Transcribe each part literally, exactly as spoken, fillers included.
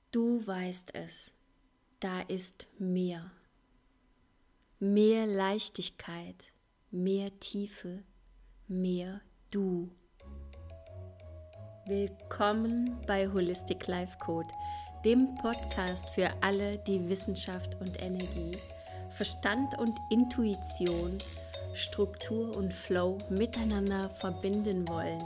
Du weißt es, da ist mehr, mehr Leichtigkeit, mehr Tiefe, mehr Du. Willkommen bei Holistic Life Code, dem Podcast für alle, die Wissenschaft und Energie, Verstand und Intuition, Struktur und Flow miteinander verbinden wollen.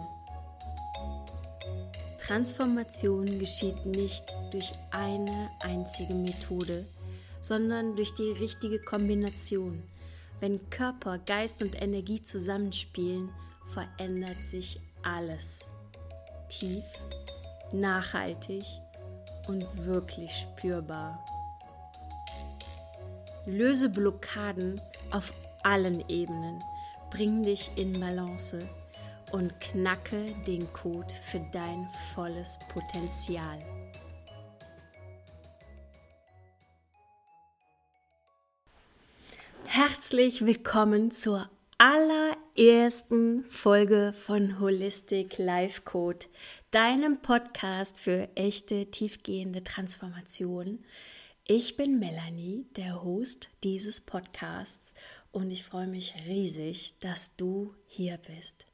Transformation geschieht nicht durch eine einzige Methode, sondern durch die richtige Kombination. Wenn Körper, Geist und Energie zusammenspielen, verändert sich alles. Tief, nachhaltig und wirklich spürbar. Löse Blockaden auf allen Ebenen, bring dich in Balance und knacke den Code für dein volles Potenzial. Herzlich willkommen zur allerersten Folge von Holistic Life Code, deinem Podcast für echte, tiefgehende Transformation. Ich bin Melanie, der Host dieses Podcasts, und ich freue mich riesig, dass du hier bist.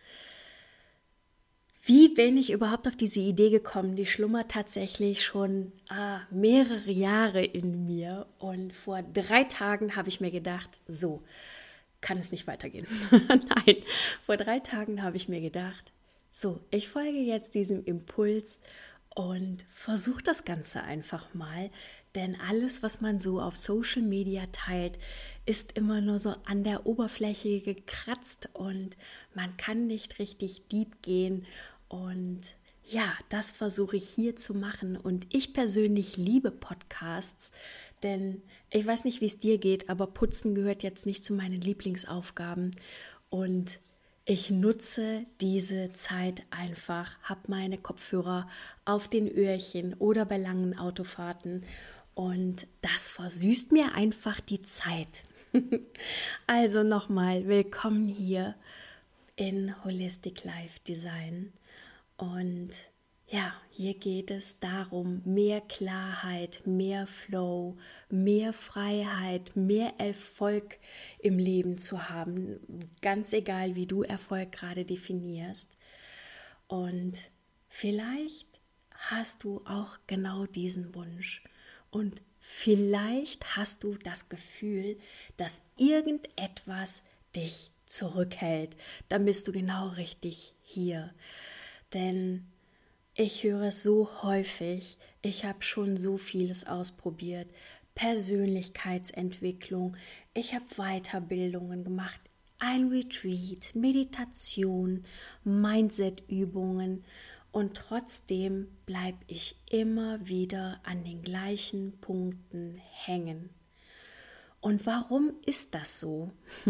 Wie bin ich überhaupt auf diese Idee gekommen? Die schlummert tatsächlich schon ah, mehrere Jahre in mir. Und vor drei Tagen habe ich mir gedacht, so kann es nicht weitergehen. Nein, vor drei Tagen habe ich mir gedacht, so, ich folge jetzt diesem Impuls und versuche das Ganze einfach mal. Denn alles, was man so auf Social Media teilt, ist immer nur so an der Oberfläche gekratzt und man kann nicht richtig deep gehen. Und ja, das versuche ich hier zu machen. Und ich persönlich liebe Podcasts, denn ich weiß nicht, wie es dir geht, aber Putzen gehört jetzt nicht zu meinen Lieblingsaufgaben. Und ich nutze diese Zeit einfach, habe meine Kopfhörer auf den Öhrchen oder bei langen Autofahrten. Und das versüßt mir einfach die Zeit. Also nochmal, willkommen hier in Holistic Life Design. Und ja, hier geht es darum, mehr Klarheit, mehr Flow, mehr Freiheit, mehr Erfolg im Leben zu haben. Ganz egal, wie du Erfolg gerade definierst. Und vielleicht hast du auch genau diesen Wunsch. Und vielleicht hast du das Gefühl, dass irgendetwas dich zurückhält. Dann bist du genau richtig hier. Denn ich höre es so häufig, ich habe schon so vieles ausprobiert. Persönlichkeitsentwicklung, ich habe Weiterbildungen gemacht, ein Retreat, Meditation, Mindset-Übungen, und trotzdem bleibe ich immer wieder an den gleichen Punkten hängen. Und warum ist das so?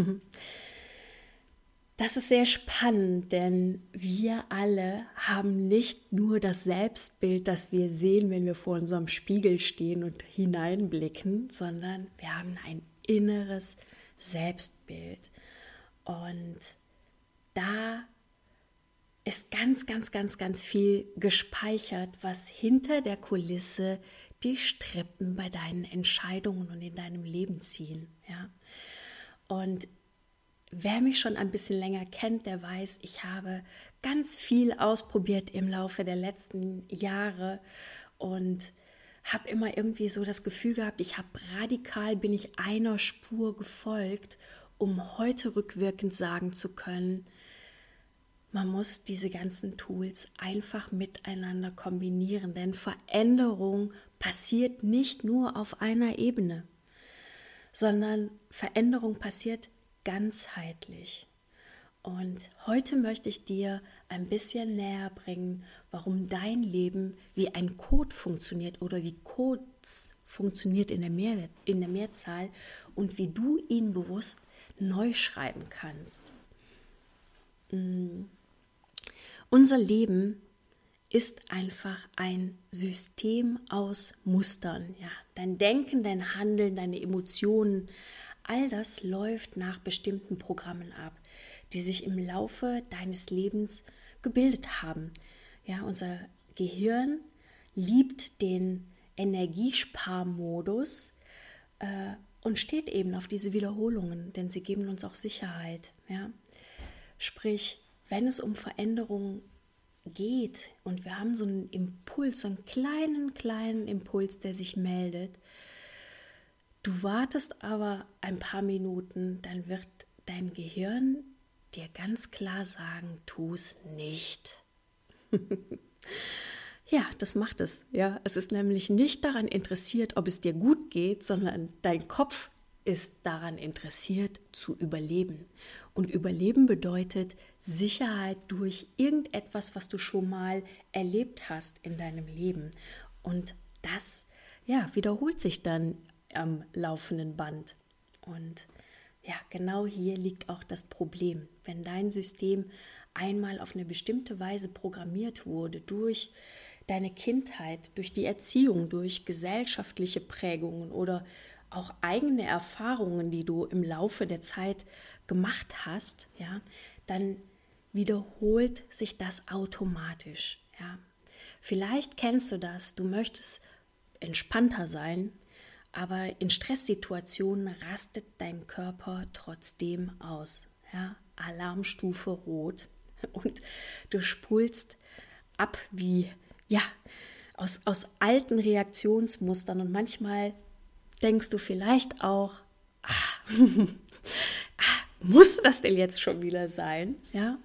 Das ist sehr spannend, denn wir alle haben nicht nur das Selbstbild, das wir sehen, wenn wir vor unserem Spiegel stehen und hineinblicken, sondern wir haben ein inneres Selbstbild. Und da ist ganz, ganz, ganz, ganz viel gespeichert, was hinter der Kulisse die Strippen bei deinen Entscheidungen und in deinem Leben ziehen. Ja? Und wer mich schon ein bisschen länger kennt, der weiß, ich habe ganz viel ausprobiert im Laufe der letzten Jahre und habe immer irgendwie so das Gefühl gehabt, ich habe radikal, bin ich einer Spur gefolgt, um heute rückwirkend sagen zu können, man muss diese ganzen Tools einfach miteinander kombinieren, denn Veränderung passiert nicht nur auf einer Ebene, sondern Veränderung passiert ganzheitlich. Und heute möchte ich dir ein bisschen näher bringen, warum dein Leben wie ein Code funktioniert oder wie Codes funktioniert in der, Mehr, in der Mehrzahl und wie du ihn bewusst neu schreiben kannst. Mm. Unser Leben ist einfach ein System aus Mustern. Ja, dein Denken, dein Handeln, deine Emotionen, all das läuft nach bestimmten Programmen ab, die sich im Laufe deines Lebens gebildet haben. Ja, unser Gehirn liebt den Energiesparmodus äh, und steht eben auf diese Wiederholungen, denn sie geben uns auch Sicherheit. Ja? Sprich, wenn es um Veränderungen geht und wir haben so einen Impuls, so einen kleinen, kleinen Impuls, der sich meldet, du wartest aber ein paar Minuten, dann wird dein Gehirn dir ganz klar sagen, tu es nicht. Ja, das macht es. Ja, es ist nämlich nicht daran interessiert, ob es dir gut geht, sondern dein Kopf ist daran interessiert, zu überleben. Und Überleben bedeutet Sicherheit durch irgendetwas, was du schon mal erlebt hast in deinem Leben. Und das, ja, wiederholt sich dann am laufenden Band. Und ja, genau hier liegt auch das Problem. Wenn dein System einmal auf eine bestimmte Weise programmiert wurde durch deine Kindheit, durch die Erziehung, durch gesellschaftliche Prägungen oder auch eigene Erfahrungen, die du im Laufe der Zeit gemacht hast, ja, dann wiederholt sich das automatisch. Ja. Vielleicht kennst du das, du möchtest entspannter sein, aber in Stresssituationen rastet dein Körper trotzdem aus. Ja. Alarmstufe rot und du spulst ab wie ja, aus, aus alten Reaktionsmustern und manchmal denkst du vielleicht auch, ah, ah, muss das denn jetzt schon wieder sein? Ja,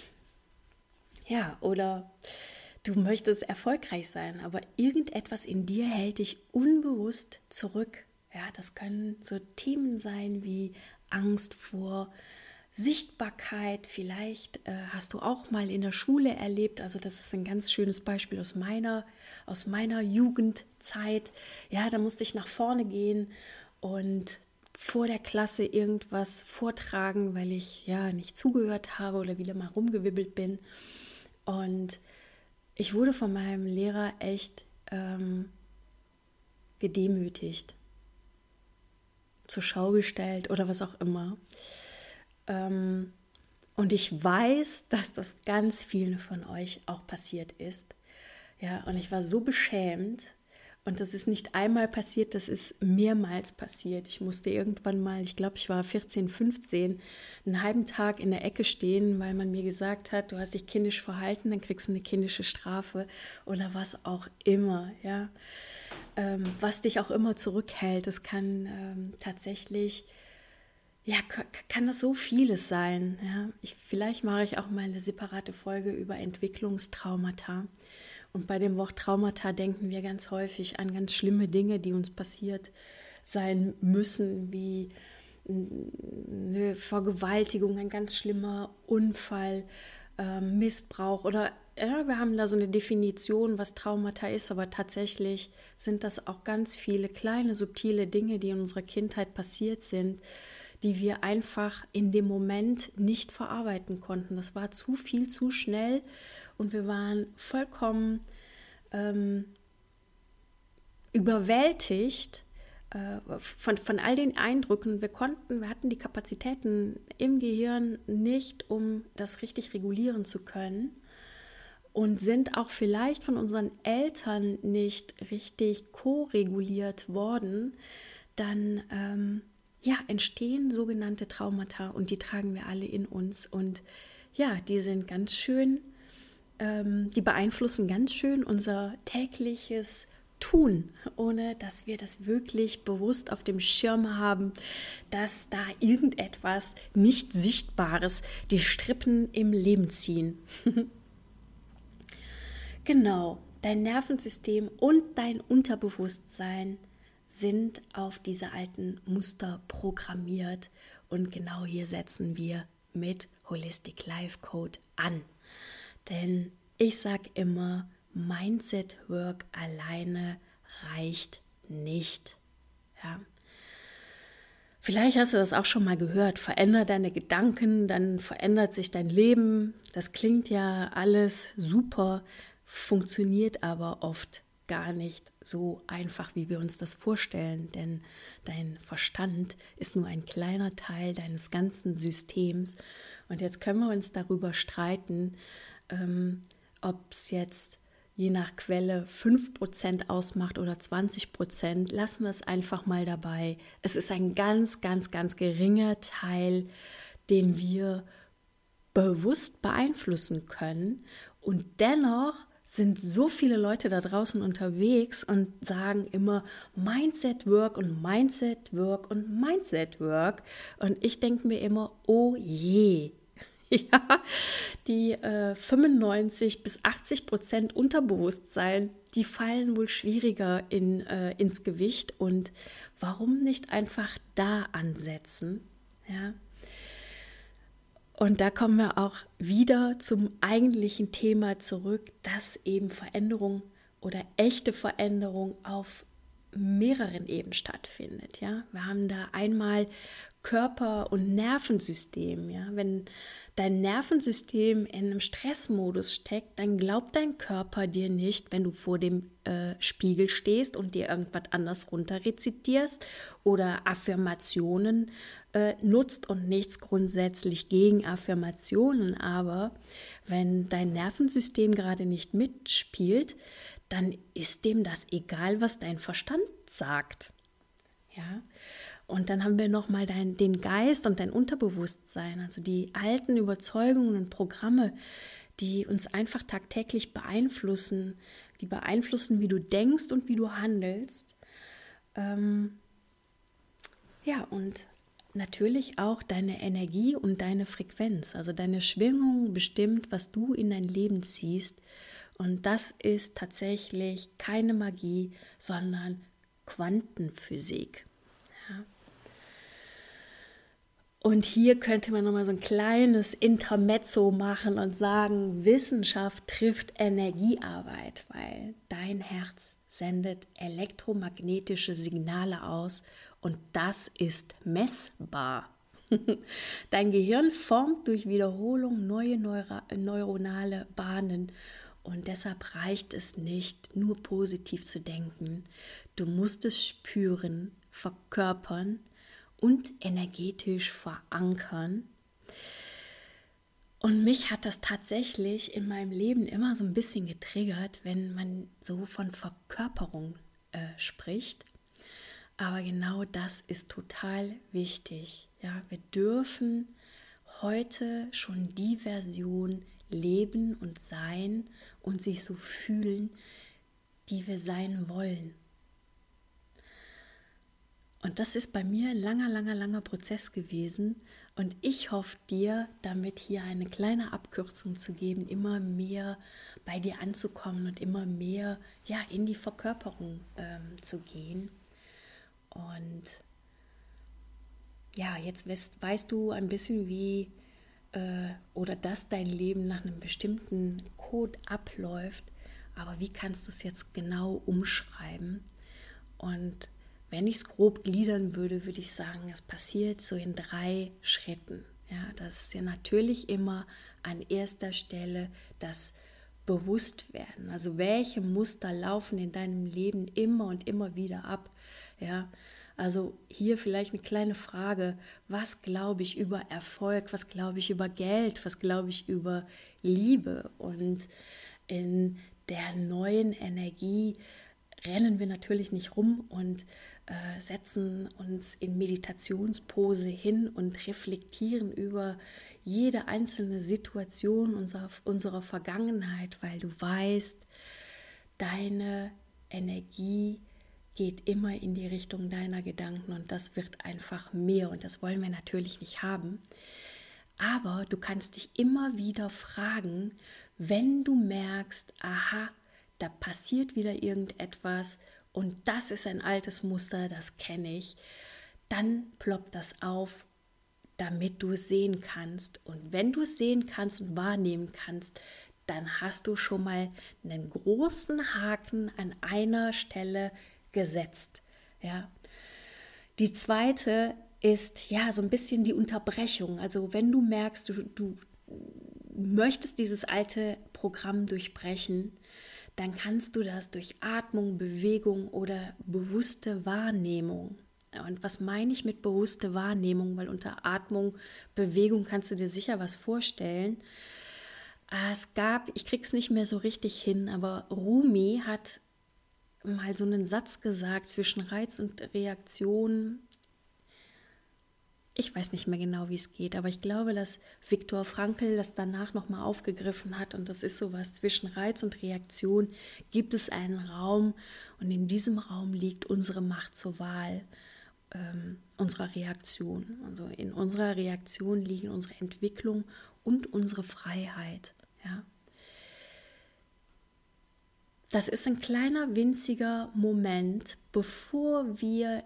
ja, oder du möchtest erfolgreich sein, aber irgendetwas in dir hält dich unbewusst zurück. Ja, das können so Themen sein wie Angst vor Sichtbarkeit. Vielleicht äh, hast du auch mal in der Schule erlebt, also das ist ein ganz schönes Beispiel aus meiner, aus meiner Jugendzeit. Ja, da musste ich nach vorne gehen und vor der Klasse irgendwas vortragen, weil ich ja nicht zugehört habe oder wieder mal rumgewibbelt bin. Und ich wurde von meinem Lehrer echt ähm, gedemütigt, zur Schau gestellt oder was auch immer. Ähm, und ich weiß, dass das ganz vielen von euch auch passiert ist. Ja, und ich war so beschämt. Und das ist nicht einmal passiert, das ist mehrmals passiert. Ich musste irgendwann mal, ich glaube, ich war vierzehn, fünfzehn, einen halben Tag in der Ecke stehen, weil man mir gesagt hat, du hast dich kindisch verhalten, dann kriegst du eine kindische Strafe oder was auch immer. Ja, ähm, was dich auch immer zurückhält. Das kann ähm, tatsächlich, ja, kann das so vieles sein. Ja? Ich, vielleicht mache ich auch mal eine separate Folge über Entwicklungstraumata. Und bei dem Wort Traumata denken wir ganz häufig an ganz schlimme Dinge, die uns passiert sein müssen, wie eine Vergewaltigung, ein ganz schlimmer Unfall, äh, Missbrauch oder ja, wir haben da so eine Definition, was Traumata ist, aber tatsächlich sind das auch ganz viele kleine, subtile Dinge, die in unserer Kindheit passiert sind, die wir einfach in dem Moment nicht verarbeiten konnten. Das war zu viel, zu schnell und wir waren vollkommen ähm, überwältigt äh, von, von all den Eindrücken. Wir konnten, wir hatten die Kapazitäten im Gehirn nicht, um das richtig regulieren zu können und sind auch vielleicht von unseren Eltern nicht richtig ko-reguliert worden. Dann ähm, ja, entstehen sogenannte Traumata und die tragen wir alle in uns. Und ja, die sind ganz schön, ähm, die beeinflussen ganz schön unser tägliches Tun, ohne dass wir das wirklich bewusst auf dem Schirm haben, dass da irgendetwas nicht Sichtbares die Strippen im Leben ziehen. Genau, dein Nervensystem und dein Unterbewusstsein sind auf diese alten Muster programmiert und genau hier setzen wir mit Holistic Life Code an. Denn ich sage immer, Mindset Work alleine reicht nicht. Ja. Vielleicht hast du das auch schon mal gehört, veränder deine Gedanken, dann verändert sich dein Leben. Das klingt ja alles super, funktioniert aber oft gar nicht so einfach, wie wir uns das vorstellen, denn dein Verstand ist nur ein kleiner Teil deines ganzen Systems. Und jetzt können wir uns darüber streiten, ähm, ob es jetzt je nach Quelle fünf Prozent ausmacht oder zwanzig Prozent, lassen wir es einfach mal dabei. Es ist ein ganz, ganz, ganz geringer Teil, den wir bewusst beeinflussen können. Und dennoch sind so viele Leute da draußen unterwegs und sagen immer Mindset Work und Mindset Work und Mindset Work. Und ich denke mir immer, oh je. Ja, die äh, fünfundneunzig bis achtzig Prozent Unterbewusstsein, die fallen wohl schwieriger in, äh, ins Gewicht. Und warum nicht einfach da ansetzen? Ja. Und da kommen wir auch wieder zum eigentlichen Thema zurück, dass eben Veränderung oder echte Veränderung auf mehreren Ebenen stattfindet. Ja? Wir haben da einmal Körper- und Nervensystem. Ja? Wenn dein Nervensystem in einem Stressmodus steckt, dann glaubt dein Körper dir nicht, wenn du vor dem äh, Spiegel stehst und dir irgendwas anders runterrezitierst oder Affirmationen äh, nutzt, und nichts grundsätzlich gegen Affirmationen. Aber wenn dein Nervensystem gerade nicht mitspielt, dann ist dem das egal, was dein Verstand sagt. Ja. Und dann haben wir nochmal den Geist und dein Unterbewusstsein, also die alten Überzeugungen und Programme, die uns einfach tagtäglich beeinflussen, die beeinflussen, wie du denkst und wie du handelst. Ähm, ja, und natürlich auch deine Energie und deine Frequenz, also deine Schwingung bestimmt, was du in dein Leben ziehst. Und das ist tatsächlich keine Magie, sondern Quantenphysik. Ja. Und hier könnte man nochmal so ein kleines Intermezzo machen und sagen, Wissenschaft trifft Energiearbeit, weil dein Herz sendet elektromagnetische Signale aus und das ist messbar. Dein Gehirn formt durch Wiederholung neue Neura- neuronale Bahnen und deshalb reicht es nicht, nur positiv zu denken. Du musst es spüren, verkörpern und energetisch verankern. Und mich hat das tatsächlich in meinem Leben immer so ein bisschen getriggert, wenn man so von Verkörperung äh, spricht. Aber genau das ist total wichtig. Ja, wir dürfen heute schon die Version leben und sein und sich so fühlen, die wir sein wollen. Und das ist bei mir ein langer, langer, langer Prozess gewesen. Und ich hoffe dir, damit hier eine kleine Abkürzung zu geben, immer mehr bei dir anzukommen und immer mehr ja, in die Verkörperung ähm, zu gehen. Und ja, jetzt weißt, weißt du ein bisschen, wie äh, oder dass dein Leben nach einem bestimmten Code abläuft. Aber wie kannst du es jetzt genau umschreiben? Und wenn ich es grob gliedern würde, würde ich sagen, es passiert so in drei Schritten. Ja, das ist ja natürlich immer an erster Stelle das Bewusstwerden. Also welche Muster laufen in deinem Leben immer und immer wieder ab? Ja, also hier vielleicht eine kleine Frage: Was glaube ich über Erfolg? Was glaube ich über Geld? Was glaube ich über Liebe? Und in der neuen Energie rennen wir natürlich nicht rum und äh, setzen uns in Meditationspose hin und reflektieren über jede einzelne Situation unserer, unserer Vergangenheit, weil du weißt, deine Energie geht immer in die Richtung deiner Gedanken und das wird einfach mehr und das wollen wir natürlich nicht haben. Aber du kannst dich immer wieder fragen, wenn du merkst, aha, da passiert wieder irgendetwas und das ist ein altes Muster, das kenne ich, dann ploppt das auf, damit du es sehen kannst. Und wenn du es sehen kannst und wahrnehmen kannst, dann hast du schon mal einen großen Haken an einer Stelle gesetzt. Ja. Die zweite ist ja so ein bisschen die Unterbrechung. Also wenn du merkst, du, du möchtest dieses alte Programm durchbrechen, dann kannst du das durch Atmung, Bewegung oder bewusste Wahrnehmung. Und was meine ich mit bewusste Wahrnehmung? Weil unter Atmung, Bewegung kannst du dir sicher was vorstellen. Ah, es gab, ich krieg's nicht mehr so richtig hin, aber Rumi hat mal so einen Satz gesagt zwischen Reiz und Reaktion. Ich weiß nicht mehr genau, wie es geht, aber ich glaube, dass Viktor Frankl das danach nochmal aufgegriffen hat und das ist sowas, zwischen Reiz und Reaktion gibt es einen Raum und in diesem Raum liegt unsere Macht zur Wahl ähm, unserer Reaktion. Also in unserer Reaktion liegen unsere Entwicklung und unsere Freiheit. Ja. Das ist ein kleiner, winziger Moment, bevor wir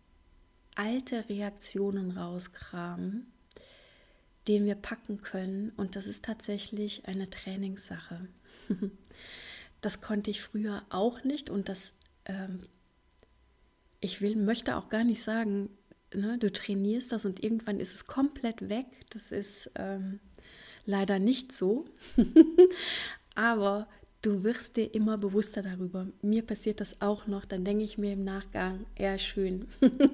alte Reaktionen rauskramen, den wir packen können. Und das ist tatsächlich eine Trainingssache. Das konnte ich früher auch nicht. Und das, ähm, ich will, möchte auch gar nicht sagen, ne, du trainierst das und irgendwann ist es komplett weg. Das ist ähm, leider nicht so. Aber du wirst dir immer bewusster darüber. Mir passiert das auch noch. Dann denke ich mir im Nachgang, ja, schön.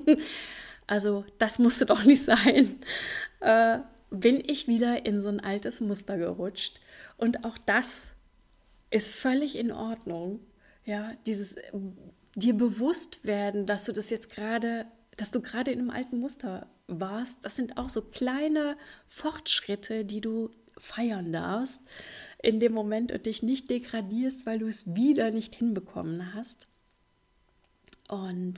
Also das musste doch nicht sein. Äh, bin ich wieder in so ein altes Muster gerutscht. Und auch das ist völlig in Ordnung. Ja, dieses äh, dir bewusst werden, dass du das jetzt gerade, dass du gerade in einem alten Muster warst, das sind auch so kleine Fortschritte, die du feiern darfst in dem Moment und dich nicht degradierst, weil du es wieder nicht hinbekommen hast. Und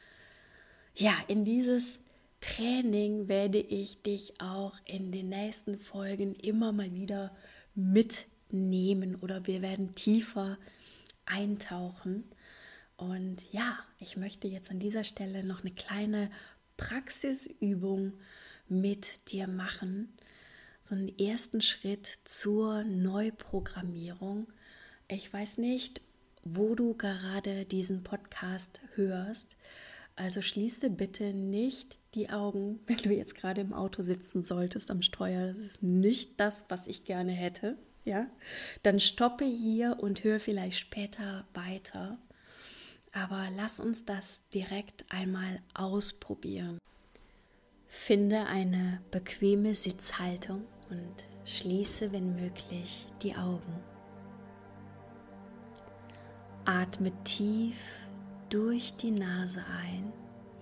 ja, in dieses Training werde ich dich auch in den nächsten Folgen immer mal wieder mitnehmen oder wir werden tiefer eintauchen. Und ja, ich möchte jetzt an dieser Stelle noch eine kleine Praxisübung mit dir machen. So einen ersten Schritt zur Neuprogrammierung. Ich weiß nicht, wo du gerade diesen Podcast hörst. Also schließe bitte nicht die Augen, wenn du jetzt gerade im Auto sitzen solltest am Steuer. Das ist nicht das, was ich gerne hätte. Ja? Dann stoppe hier und hör vielleicht später weiter. Aber lass uns das direkt einmal ausprobieren. Finde eine bequeme Sitzhaltung und schließe, wenn möglich, die Augen. Atme tief durch die Nase ein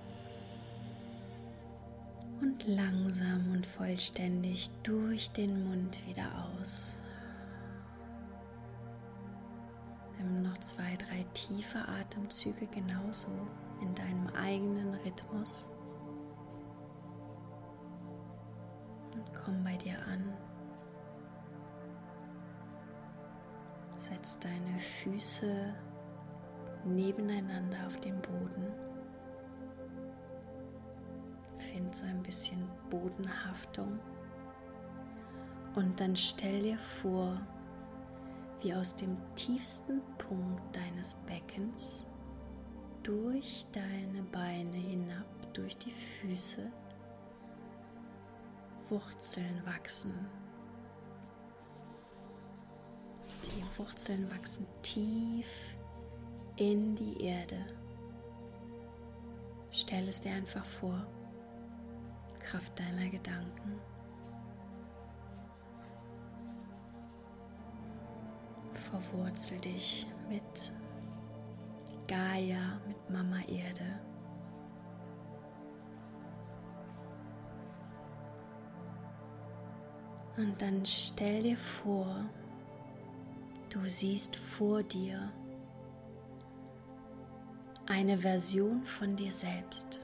und langsam und vollständig durch den Mund wieder aus. Nimm noch zwei, drei tiefe Atemzüge genauso in deinem eigenen Rhythmus. Und komm bei dir an. Setz deine Füße nebeneinander auf den Boden. Find so ein bisschen Bodenhaftung. Und dann stell dir vor, wie aus dem tiefsten Punkt deines Beckens durch deine Beine hinab, durch die Füße, Wurzeln wachsen. Die Wurzeln wachsen tief in die Erde. Stell es dir einfach vor, Kraft deiner Gedanken. Verwurzel dich mit Gaia, mit Mama Erde. Und dann stell dir vor, du siehst vor dir eine Version von dir selbst,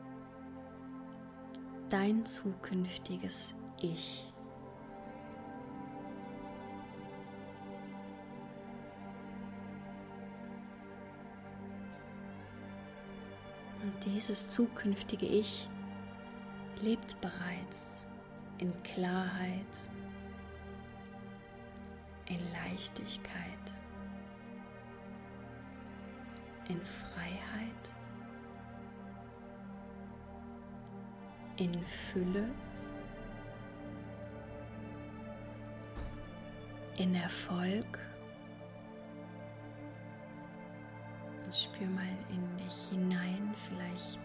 dein zukünftiges Ich. Und dieses zukünftige Ich lebt bereits in Klarheit, in Leichtigkeit, in Freiheit, in Fülle, in Erfolg. Und spür mal in dich hinein, vielleicht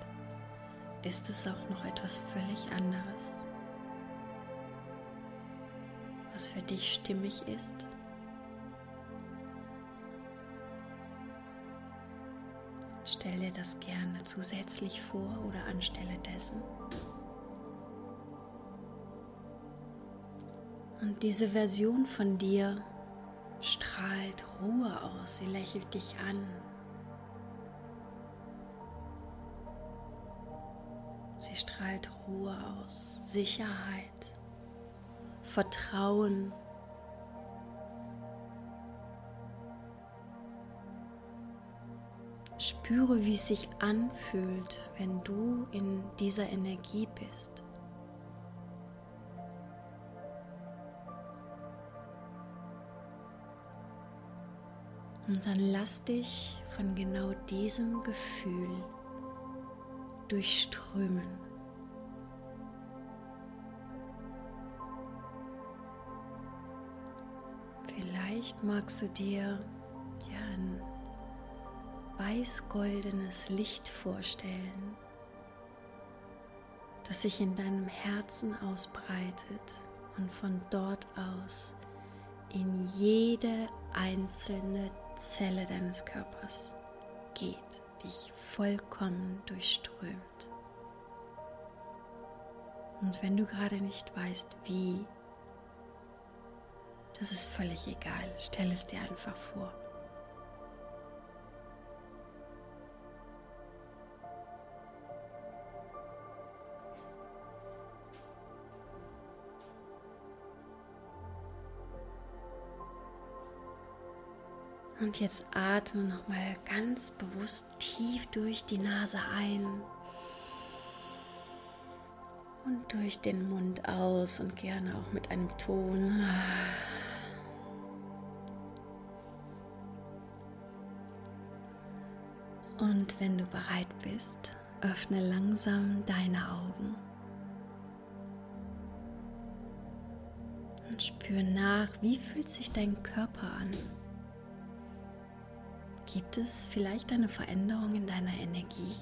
ist es auch noch etwas völlig anderes. was für dich stimmig ist. Stell dir das gerne zusätzlich vor oder anstelle dessen. Und diese Version von dir strahlt Ruhe aus, sie lächelt dich an. Sie strahlt Ruhe aus, Sicherheit, Vertrauen. Spüre, wie es sich anfühlt, wenn du in dieser Energie bist. Und dann lass dich von genau diesem Gefühl durchströmen. Vielleicht magst du dir ja ein weiß-goldenes Licht vorstellen, das sich in deinem Herzen ausbreitet und von dort aus in jede einzelne Zelle deines Körpers geht, dich vollkommen durchströmt. Und wenn du gerade nicht weißt, wie, das ist völlig egal. Stell es dir einfach vor. Und jetzt atme nochmal ganz bewusst tief durch die Nase ein und durch den Mund aus und gerne auch mit einem Ton. Und wenn du bereit bist, öffne langsam deine Augen und spüre nach, wie fühlt sich dein Körper an? Gibt es vielleicht eine Veränderung in deiner Energie?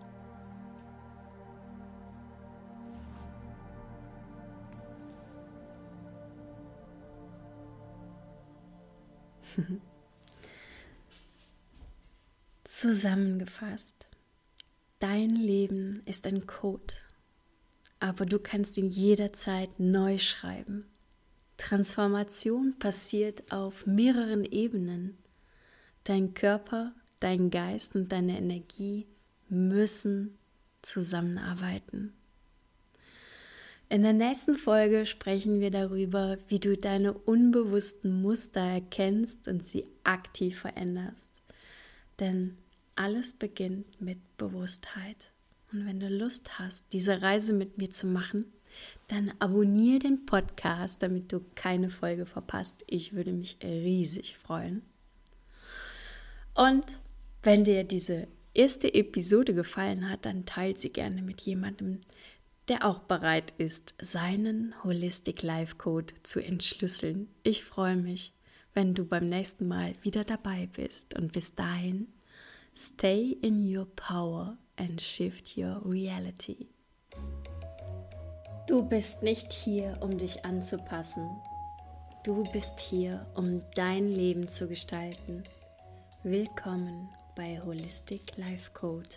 Zusammengefasst, dein Leben ist ein Code, aber du kannst ihn jederzeit neu schreiben. Transformation passiert auf mehreren Ebenen. Dein Körper, dein Geist und deine Energie müssen zusammenarbeiten. In der nächsten Folge sprechen wir darüber, wie du deine unbewussten Muster erkennst und sie aktiv veränderst. Denn alles beginnt mit Bewusstheit. Und wenn du Lust hast, diese Reise mit mir zu machen, dann abonniere den Podcast, damit du keine Folge verpasst. Ich würde mich riesig freuen. Und wenn dir diese erste Episode gefallen hat, dann teile sie gerne mit jemandem, der auch bereit ist, seinen Holistic Life Code zu entschlüsseln. Ich freue mich, wenn du beim nächsten Mal wieder dabei bist. Und bis dahin, stay in your power and shift your reality. Du bist nicht hier, um dich anzupassen. Du bist hier, um dein Leben zu gestalten. Willkommen bei Holistic Life Code.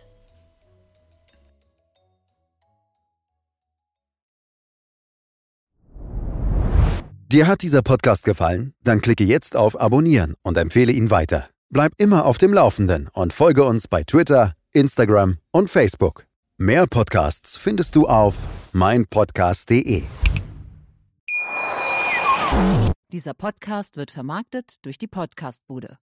Dir hat dieser Podcast gefallen? Dann klicke jetzt auf Abonnieren und empfehle ihn weiter. Bleib immer auf dem Laufenden und folge uns bei Twitter, Instagram und Facebook. Mehr Podcasts findest du auf mein podcast punkt de. Dieser Podcast wird vermarktet durch die Podcastbude.